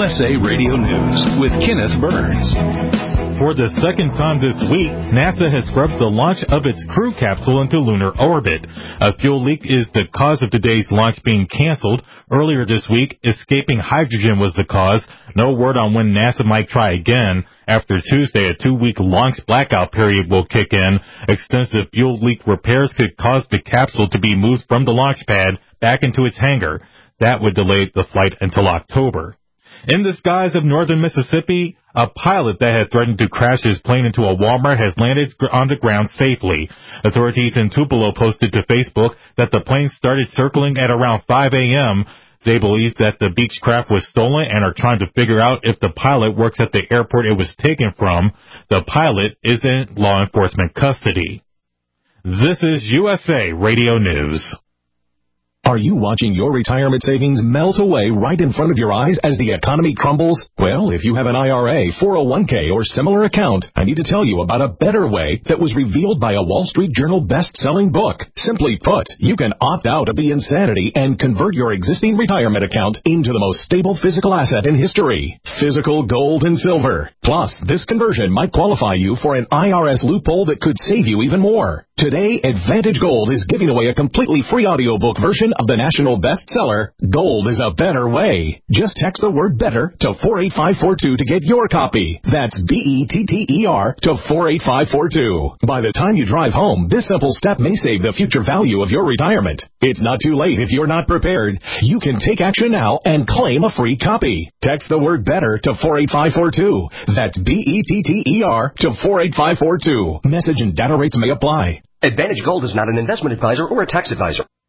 USA Radio News with Kenneth Burns. For the second time this week, NASA has scrubbed the launch of its crew capsule into lunar orbit. A fuel leak is the cause of today's launch being canceled. Earlier this week, escaping hydrogen was the cause. No word on when NASA might try again. After Tuesday, a 2-week launch blackout period will kick in. Extensive fuel leak repairs could cause the capsule to be moved from the launch pad back into its hangar. That would delay the flight until October. In the skies of northern Mississippi, a pilot that had threatened to crash his plane into a Walmart has landed on the ground safely. Authorities in Tupelo posted to Facebook that the plane started circling at around 5 a.m. They believe that the Beechcraft was stolen and are trying to figure out if the pilot works at the airport it was taken from. The pilot is in law enforcement custody. This is USA Radio News. Are you watching your retirement savings melt away right in front of your eyes as the economy crumbles? Well, if you have an IRA, 401k, or similar account, I need to tell you about a better way that was revealed by a Wall Street Journal best-selling book. Simply put, you can opt out of the insanity and convert your existing retirement account into the most stable physical asset in history, physical gold and silver. Plus, this conversion might qualify you for an IRS loophole that could save you even more. Today, Advantage Gold is giving away a completely free audiobook version of the national bestseller, Gold is a Better Way. Just text the word BETTER to 48542 to get your copy. That's BETTER to 48542. By the time you drive home, this simple step may save the future value of your retirement. It's not too late if you're not prepared. You can take action now and claim a free copy. Text the word BETTER to 48542. That's BETTER to 48542. Message and data rates may apply. Advantage Gold is not an investment advisor or a tax advisor.